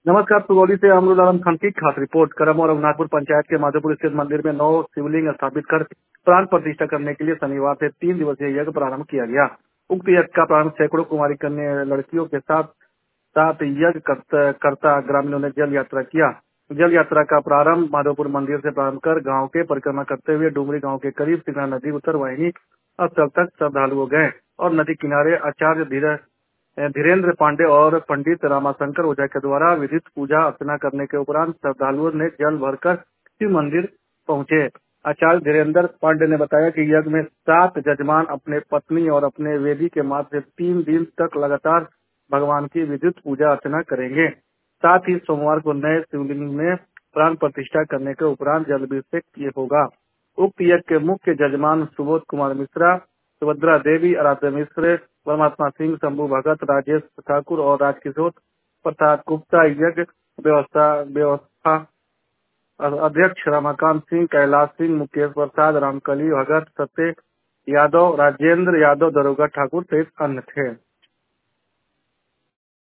नमस्कार। सुगौली से अमरुल आलम खान की खास रिपोर्ट। करम और रघुनाथपुर पंचायत के माधोपुर स्थित मंदिर में 9 शिवलिंग स्थापित कर प्राण प्रतिष्ठा करने के लिए शनिवार से 3 दिवसीय यज्ञ प्रारंभ किया गया। उक्त यज्ञ का प्रारंभ सैकड़ों कुमारी कन्या लड़कियों के साथ साथ यज्ञ करता ग्रामीणों ने जल यात्रा किया। जल यात्रा का प्रारंभ माधोपुर मंदिर से प्रारंभ कर गांव के परिक्रमा करते हुए डुमरी गांव के करीब सिंगरा नदी उत्तर वाहिनी स्थल तक श्रद्धालुओं गए और नदी किनारे आचार्य धीरेन्द्र पांडे और पंडित रामाशंकर ओझा के द्वारा विधित पूजा अर्चना करने के उपरांत श्रद्धालुओं ने जल भरकर शिव मंदिर पहुंचे। आचार्य धीरेन्द्र पांडे ने बताया कि यज्ञ में 7 जजमान अपने पत्नी और अपने वेदी के मार्ग से 3 दिन तक लगातार भगवान की विधित पूजा अर्चना करेंगे। साथ ही सोमवार को नए शिवलिंग में प्राण प्रतिष्ठा करने के उपरांत जलाभिषेक किए होगा। उक्त यज्ञ के मुख्य जजमान सुबोध कुमार मिश्रा, सुभद्रा देवी, आराध्य मिश्र, परमात्मा सिंह, शंभू भगत, राजेश ठाकुर और राजकिशोर प्रसाद गुप्ता, यज्ञ व्यवस्था अध्यक्ष रमाकांत सिंह, कैलाश सिंह, मुकेश प्रसाद, रामकली भगत, सत्य यादव, राजेंद्र यादव, दरोगा ठाकुर सहित अन्य थे।